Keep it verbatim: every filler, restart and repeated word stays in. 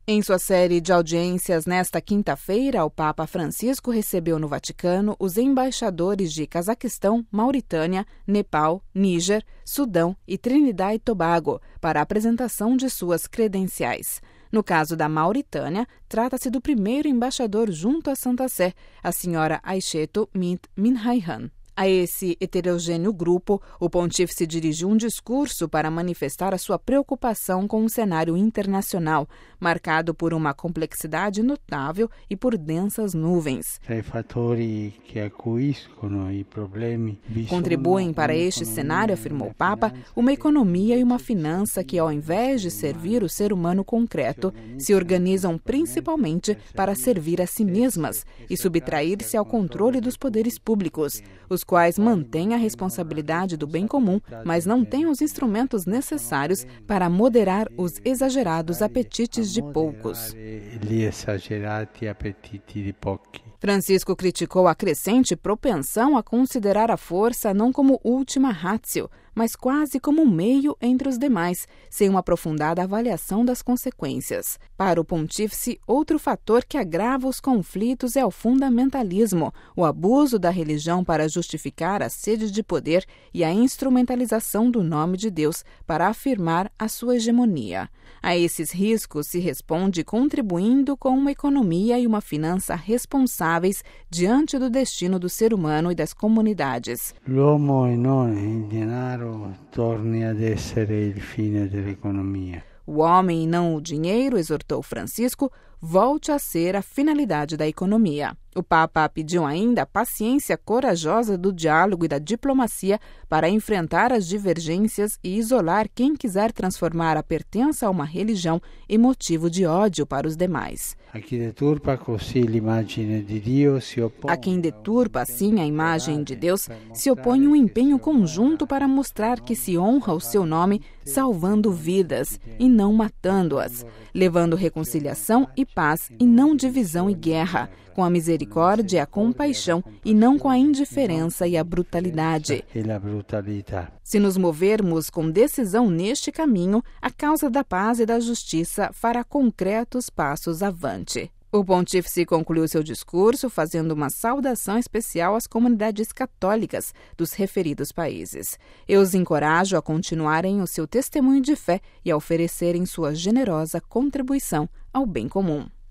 Em sua série de audiências nesta quinta-feira, o Papa Francisco recebeu no Vaticano os embaixadores de Cazaquistão, Mauritânia, Nepal, Níger, Sudão e Trinidad e Tobago para a apresentação de suas credenciais. No caso da Mauritânia, trata-se do primeiro embaixador junto à Santa Sé, a senhora Aïchetou Mint Minhaihan. A esse heterogêneo grupo, o pontífice dirigiu um discurso para manifestar a sua preocupação com o cenário internacional, marcado por uma complexidade notável e por densas nuvens. Contribuem para este cenário, afirmou o Papa, uma economia e uma finança que, ao invés de servir o ser humano concreto, se organizam principalmente para servir a si mesmas e subtrair-se ao controle dos poderes públicos, os quais mantêm a responsabilidade do bem comum, mas não têm os instrumentos necessários para moderar os exagerados apetites de poucos. Francisco criticou a crescente propensão a considerar a força não como última ratio, mas quase como um meio entre os demais, sem uma aprofundada avaliação das consequências. Para o pontífice, outro fator que agrava os conflitos é o fundamentalismo, o abuso da religião para justificar a sede de poder e a instrumentalização do nome de Deus para afirmar a sua hegemonia. A esses riscos se responde contribuindo com uma economia e uma finança responsáveis diante do destino do ser humano e das comunidades. L'uomo e non il denaro torni ad essere il fine dell'economia. O homem e não o dinheiro, exortou Francisco, volte a ser a finalidade da economia. O Papa pediu ainda a paciência corajosa do diálogo e da diplomacia para enfrentar as divergências e isolar quem quiser transformar a pertença a uma religião em motivo de ódio para os demais. A quem deturpa assim a imagem de Deus se opõe. A quem deturpa assim a imagem de Deus se opõe um empenho conjunto para mostrar que se honra o seu nome salvando vidas e não matando-as, levando reconciliação e paz e não divisão e guerra, com a misericórdia e a compaixão e não com a indiferença e a brutalidade. Se nos movermos com decisão neste caminho, a causa da paz e da justiça fará concretos passos avante. O pontífice concluiu seu discurso fazendo uma saudação especial às comunidades católicas dos referidos países. Eu os encorajo a continuarem o seu testemunho de fé e a oferecerem sua generosa contribuição ao bem comum.